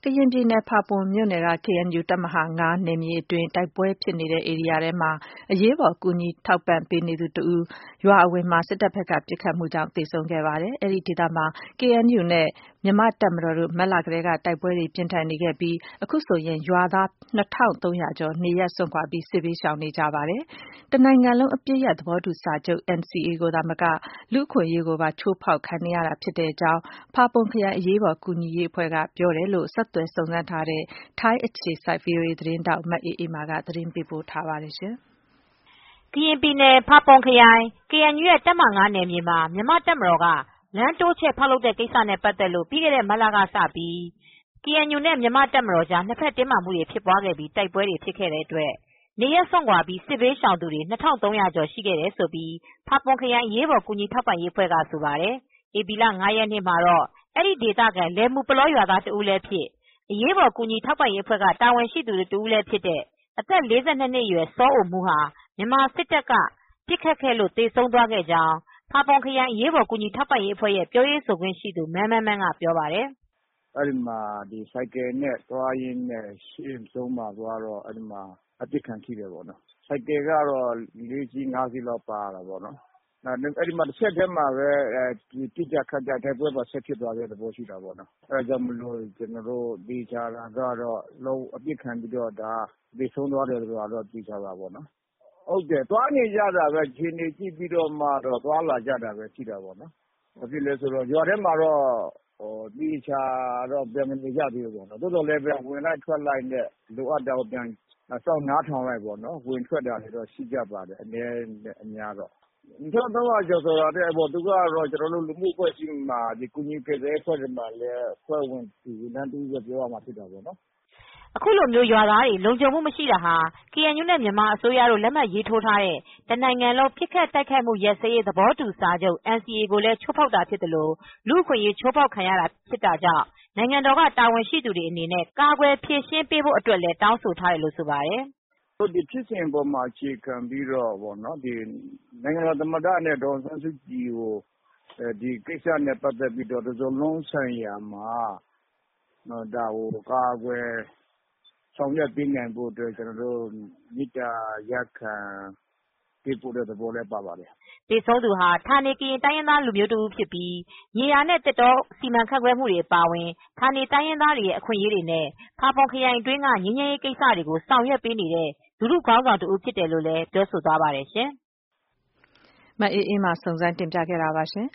ကရင်ပြည်နယ်ဖာပွန်မြို့နယ်က KNU တပ်မဟာ နယ်မြေအတွင်းတိုက်ပွဲဖြစ်နေတဲ့ဧရိယာထဲမှာအရေးပေါ်ကူညီထောက်ပံ့ပေးနေသူတဦးရွာအဝင်မှာစစ်တပ်ဘက်ကပစ်ခတ်မှုကြောင့်သေဆုံးခဲ့ပါတယ်။ အဲဒီဒေသမှာ KNU နဲ့မြန်မာ့တပ်မတော်တို့မတ်လကတည်းကတိုက်ပွဲတွေပြင်းထန်နေခဲ့ပြီးအခုဆိုရင်ရွာသား 2300 ကျော်နေရပ်စွန့်ခွာပြီးစစ်ဘေးရှောင်နေကြပါတယ်။ တနိုင်ငံလုံးအပစ်ရပ်သဘောတူစာချုပ် NCA ကိုသာမကလူ့အခွင့်အရေးကိုပါချိုးဖောက်ခံနေရတာဖြစ်ကြောင်းဖာပွန်ခရိုင်အရေးပေါ်ကူညီရေးအဖွဲ့ကပြောတယ်လို့ဆက်သွယ်စုံစမ်းထားတဲ့ထိုင်းအခြေစိုက် VOA သတင်းထောက်မအေးအေးမာကသတင်းပေးပို့ထားပါတယ်။ကရင်ပြည်နယ်ဖာပွန်ခရိုင် KNU ရဲ့တပ်မဟာ နယ်မြေမှာမြန်မာ့တပ်မတော်ကလမ်းတိုးချဲ့ဖောက်လုပ်တဲ့ကိစ္စနဲ့ပတ်သက်လို့ပြီးခဲ့တဲ့မတ်လကစပြီး KNU နဲ့မြန်မာ့တပ်မတော်ကြားနှစ်ဖက်တင်းမာမူတွေဖြစ်ပွားခဲ့ပြီးတိုက်ပွဲတွေဖြစ်ခဲ့တဲ့အတွက်နေရပ်စွန့်ခွါပြီးစစ်ဘေးရှောင်သူတွေ 2300 ကျော်ရှိခဲ့တယ်လို့ဖာပွန်ခရိုင်အရေးပေါ်ကူညီထောက်ပံ့ရေးအဖွဲ့ကဆိုပါတယ်။ ဧပြီလ 5 ရက်နေ့မှာတော့ အဲဒီဒေသခံလယ်မူပလောရွာသားတဦးလည်းဖြစ် အရေးပေါ်ကူညီထောက်ပံ့ရေးအဖွဲ့ကတာဝန်ရှိသူတဦးလည်းဖြစ်တဲ့အသက် 42 နှစ်အရွယ်စောအိုမှုဟာ မြန်မာစစ်တပ်ကပစ်ခတ်ခဲ့လို့သေဆုံးသွားခဲ့ကြောင်းဖာပွန်ခရိုင်အရေးပေါ်ကူညီထောက်ပံ့ရေးအဖွဲ့ရဲ့ပြောရေးဆိုခွင့်ရှိသူမန်းမန်းမန်းကပြောပါတယ်။ "အဲဒီမှာဆိုင်ကယ်နဲ့သွားရင်းနဲ့ရှေ့ဆုံးမှာသွားတော့အဲဒီမှာအပစ်ခံထိတယ်ပေါ့နော်။ ဆိုင်ကယ်ကတော့4စီး5စီးလောက်ပါတာပေါ့နော်။ အဲဒီမှာတဆက်တည်းမှာပဲပစ်ကြခတ်ကြတိုက်ပွဲဆက်ဖြစ်သွားတဲ့သဘောရှိတာပေါ့နော်။ အဲဒါကြောင့်မို့လို့ကျနော်တို့သေချာတာကတော့အပစ်ခံပြီးတော့သေဆုံးသွားတယ်ဆိုတာတော့သေချာတာပေါ့နော်။ ဟုတ်တယ်သွားနေကြတာပဲအခြေအနေကြည့်ပြီးတော့မှသွားလာကြတာပဲရှိတာပေါ့နော်။ ဘာဖြစ်လဲဆိုတော့ရွာထဲမှာတော့သေချာတော့ပြန်မနေကြသေးဘူးပေါ့နော်။ သို့သော်လည်းဝင်လိုက်ထွက်လိုက်နဲ့လိုအပ်တာကိုပြန်စောင့်နားထောင်လိုက်ပေါ့နော်။ ဝင်ထွက်တာတွေတော့ရှိကြပါတယ်အနည်းနဲ့အများတော့။ 2300ကျော်ဆိုတာထက်သူကတော့ကျနော်တို့လူမူအဖွဲ့အစည်းမှာကူညီကယ်ဆယ်ရေးအဖွဲ့တွေမှာလည်းအဖွဲ့ဝင်ဝန်ထမ်းတဦးလို့ပြောရမှာဖြစ်တာပေါ့နော်။ " အခုလိုရွာသားတွေလုံခြုံမူမရှိတာဟာ KNU နဲ့မြန်မာအစိုးရတို့လက်မှတ်ရေးထိုးထားတဲ့တနိုင်ငံလုံးပစ်ခတ်တိုက်ခိုက်မူရပ်စဲရေးသဘောတူစာချုပ် NCA ကိုလည်းချိုးဖောက်တာဖြစ်သလို လူ့အခွင့်အရေးချိုးဖောက်ခံရတာဖြစ်တာကြောင့် နိုင်ငံတော်ကတာဝန်ရှိသူတွေအနေနဲ့ကာကွယ်ဖြေရှင်းပေးဖို့အတွက်လည်းတောင်းဆိုထားတယ်လို့ဆိုပါတယ်။ "ဒီဖြစ်စဉ်ပေါ်မှာအခြေခံပြီးတော့နိုင်ငံတော်သမ္မတနဲ့ဒေါ်အောင်ဆန်းစုကြည်ကိုဒီကိစ္စနဲ့ပတ်သက်ပြီးတော့တစုံလုံးဆိုင်ရာမှာဒါကိုကာကွယ်ဆောင်ရွက်ပေးနိုင်ဖို့အတွက်ကျနော်တို့မေတ္တာရပ်ခံပေးဖို့သဘောလည်းပါပါတယ်။" သေဆုံးသူဟာဌာနေကရင်တိုင်းရင်းသားလူမျိုးတဦးဖြစ်ပြီးမြေယာနဲ့သစ်တောစီမံခန့်ခွဲမူတွေအပါအဝင်ဌာနေတိုင်းရင်းသားတွေရဲ့အခွင့်အရေးတွေနဲ့ဖာပွန်ခရိုင်အတွင်းကငြိမ်းချမ်းရေးကိစ္စတွေကိုဆောင်ရွက်ပေးနေတဲ့လူထုခေါင်းဆောင်တဦးဖြစ်တယ်လို့လည်းပြောဆိုသွားပါတယ်ရှင်။မအေးအေးမာ စုံစမ်းတင်ပြခဲ့တာပါရှင်